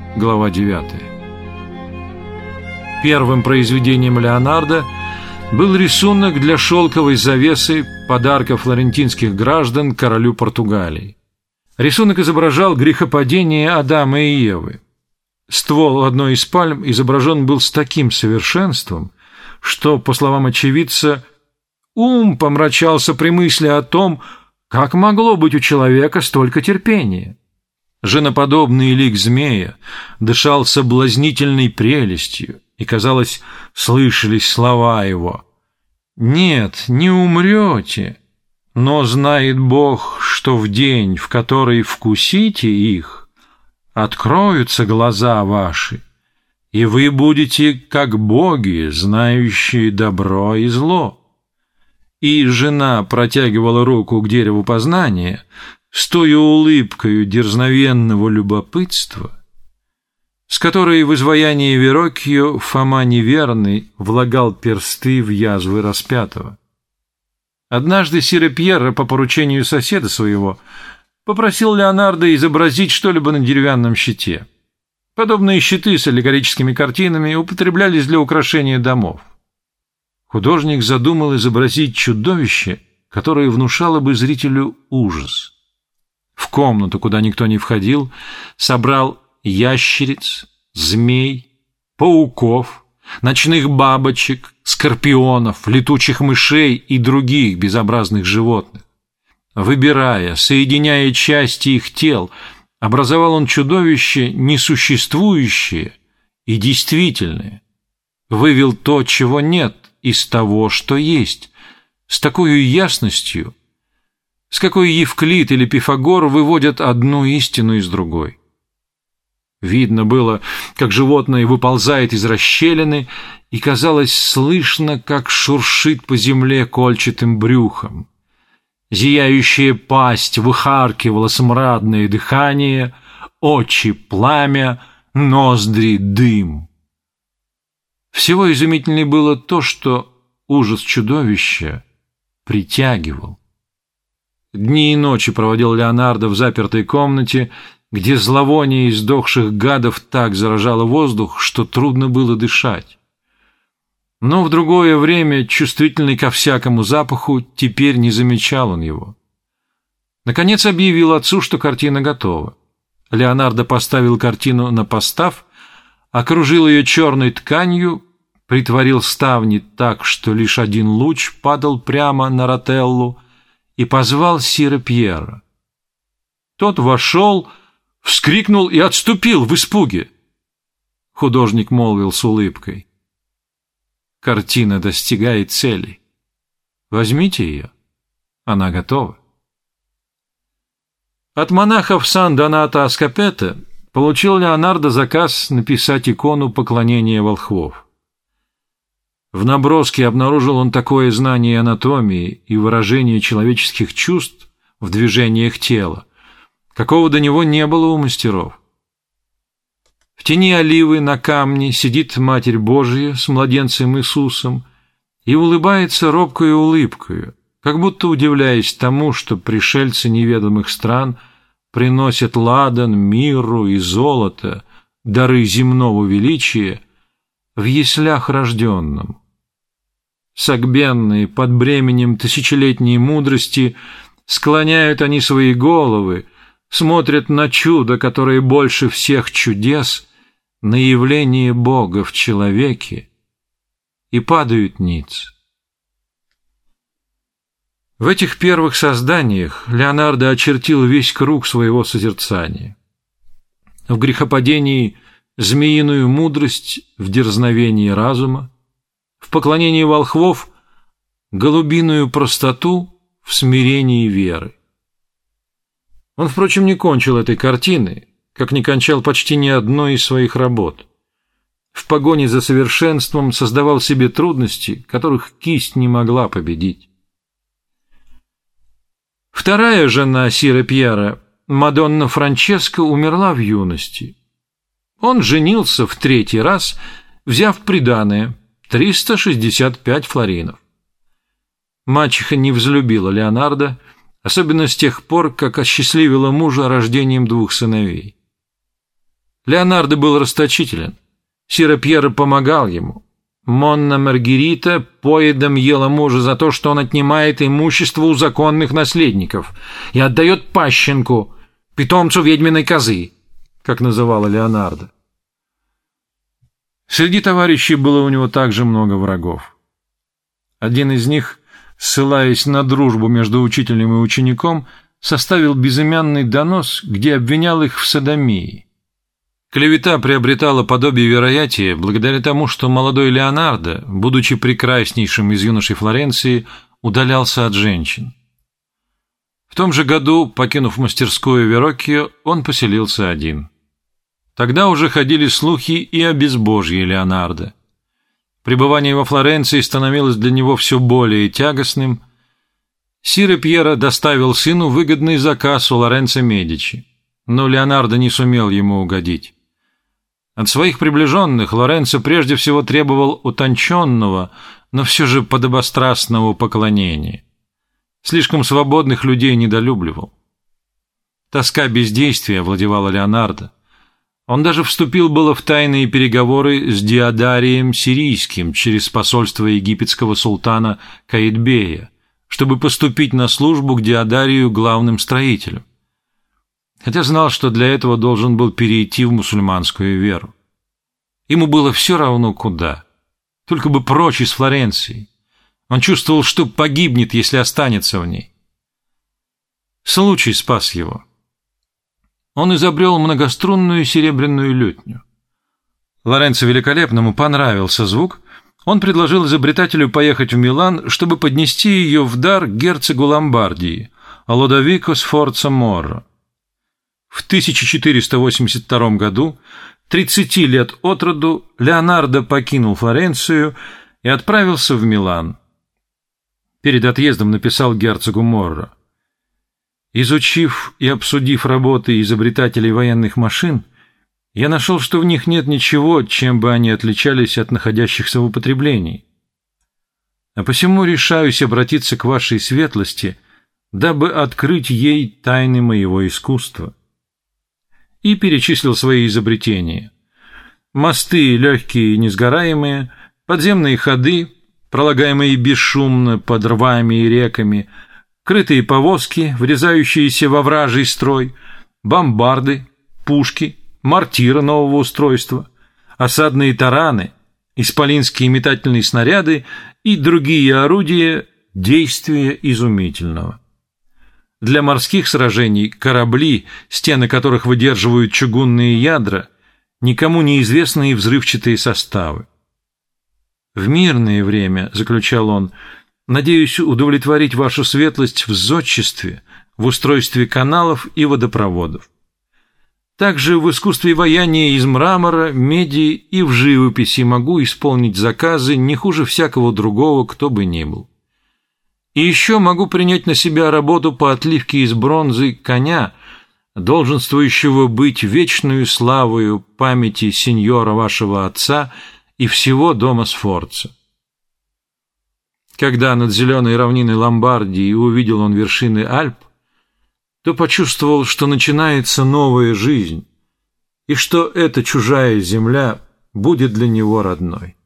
глава 9. Первым произведением Леонардо был рисунок для шелковой завесы подарка флорентинских граждан королю Португалии. Рисунок изображал грехопадение Адама и Евы. Ствол одной из пальм изображен был с таким совершенством, что, по словам очевидца, ум помрачался при мысли о том, как могло быть у человека столько терпения. Женоподобный лик змея дышал соблазнительной прелестью, и, казалось, слышались слова его: «Нет, не умрете, но знает Бог, что в день, в который вкусите их, откроются глаза ваши, и вы будете как боги, знающие добро и зло». И жена протягивала руку к дереву познания с той улыбкою дерзновенного любопытства, с которой в изваянии Вероккио Фома Неверный влагал персты в язвы распятого. Однажды Сиро Пьеро по поручению соседа своего попросил Леонардо изобразить что-либо на деревянном щите. Подобные щиты с аллегорическими картинами употреблялись для украшения домов. Художник задумал изобразить чудовище, которое внушало бы зрителю ужас. В комнату, куда никто не входил, собрал ящериц, змей, пауков, ночных бабочек, скорпионов, летучих мышей и других безобразных животных. Выбирая, соединяя части их тел, образовал он чудовище несуществующее и действительное. Вывел то, чего нет, из того, что есть, с такой ясностью, с какой Евклид или Пифагор выводят одну истину из другой. Видно было, как животное выползает из расщелины, и казалось слышно, как шуршит по земле кольчатым брюхом. Зияющая пасть выхаркивала смрадное дыхание, очи пламя, ноздри дым. Всего изумительнее было то, что ужас чудовища притягивал. Дни и ночи проводил Леонардо в запертой комнате, где зловоние издохших гадов так заражало воздух, что трудно было дышать. Но в другое время, чувствительный ко всякому запаху, теперь не замечал он его. Наконец объявил отцу, что картина готова. Леонардо поставил картину на постав, окружил ее черной тканью, притворил ставни так, что лишь один луч падал прямо на Ротеллу, и позвал Сиро Пьеро. Тот вошел, вскрикнул и отступил в испуге. Художник молвил с улыбкой: «Картина достигает цели. Возьмите ее, она готова». От монахов Сан-Донато Аскопета получил Леонардо заказ написать икону поклонения волхвов. В наброске обнаружил он такое знание анатомии и выражения человеческих чувств в движениях тела, какого до него не было у мастеров. В тени оливы на камне сидит Матерь Божия с младенцем Иисусом и улыбается робкою улыбкою, как будто удивляясь тому, что пришельцы неведомых стран приносят ладан, мирру и золото, дары земного величия, в яслях рожденном. Согбенные под бременем тысячелетней мудрости, склоняют они свои головы, смотрят на чудо, которое больше всех чудес, на явление Бога в человеке, и падают ниц. В этих первых созданиях Леонардо очертил весь круг своего созерцания. В грехопадении змеиную мудрость в дерзновении разума, в поклонении волхвов голубиную простоту в смирении веры. Он, впрочем, не кончил этой картины, как не кончал почти ни одной из своих работ. В погоне за совершенством создавал себе трудности, которых кисть не могла победить. Вторая жена Сиро Пьеро, Мадонна Франческа, умерла в юности. Он женился в третий раз, взяв приданое 365 флоринов. Мачеха не взлюбила Леонардо, особенно с тех пор, как осчастливила мужа рождением 2 сыновей. Леонардо был расточителен. Сира Пьера помогал ему. Монна Маргарита поедом ела мужа за то, что он отнимает имущество у законных наследников и отдает пащенку, питомцу ведьминой козы, как называла Леонардо. Среди товарищей было у него также много врагов. Один из них, ссылаясь на дружбу между учителем и учеником, составил безымянный донос, где обвинял их в содомии. Клевета приобретала подобие вероятия благодаря тому, что молодой Леонардо, будучи прекраснейшим из юношей Флоренции, удалялся от женщин. В том же году, покинув мастерскую Вероккио, он поселился один. Тогда уже ходили слухи и о безбожье Леонардо. Пребывание во Флоренции становилось для него все более тягостным. Сиро Пьеро доставил сыну выгодный заказ у Лоренцо Медичи, но Леонардо не сумел ему угодить. От своих приближенных Лоренцо прежде всего требовал утонченного, но все же подобострастного поклонения. Слишком свободных людей недолюбливал. Тоска бездействия овладевала Леонардо. Он даже вступил было в тайные переговоры с Диодарием Сирийским через посольство египетского султана Каидбея, чтобы поступить на службу к Диодарию главным строителем, хотя знал, что для этого должен был перейти в мусульманскую веру. Ему было все равно куда, только бы прочь из Флоренции. Он чувствовал, что погибнет, если останется в ней. Случай спас его. Он изобрел многострунную серебряную лютню. Лоренцо Великолепному понравился звук. Он предложил изобретателю поехать в Милан, чтобы поднести ее в дар герцогу Ломбардии, Лодовико Сфорца Моро. В 1482 году, 30 лет от роду, Леонардо покинул Флоренцию и отправился в Милан. Перед отъездом написал герцогу Моро: «Изучив и обсудив работы изобретателей военных машин, я нашел, что в них нет ничего, чем бы они отличались от находящихся в употреблении. А посему решаюсь обратиться к вашей светлости, дабы открыть ей тайны моего искусства». И перечислил свои изобретения: мосты легкие и несгораемые, подземные ходы, пролагаемые бесшумно под рвами и реками, крытые повозки, врезающиеся во вражий строй, бомбарды, пушки, мортиры нового устройства, осадные тараны, исполинские метательные снаряды и другие орудия действия изумительного. Для морских сражений корабли, стены которых выдерживают чугунные ядра, никому неизвестные взрывчатые составы. «В мирное время, — заключал он, — надеюсь удовлетворить вашу светлость в зодчестве, в устройстве каналов и водопроводов. Также в искусстве ваяния из мрамора, меди и в живописи могу исполнить заказы не хуже всякого другого, кто бы ни был. И еще могу принять на себя работу по отливке из бронзы коня, долженствующего быть вечную славою памяти сеньора вашего отца и всего дома Сфорца». Когда над зеленой равниной Ломбардии увидел он вершины Альп, то почувствовал, что начинается новая жизнь, и что эта чужая земля будет для него родной.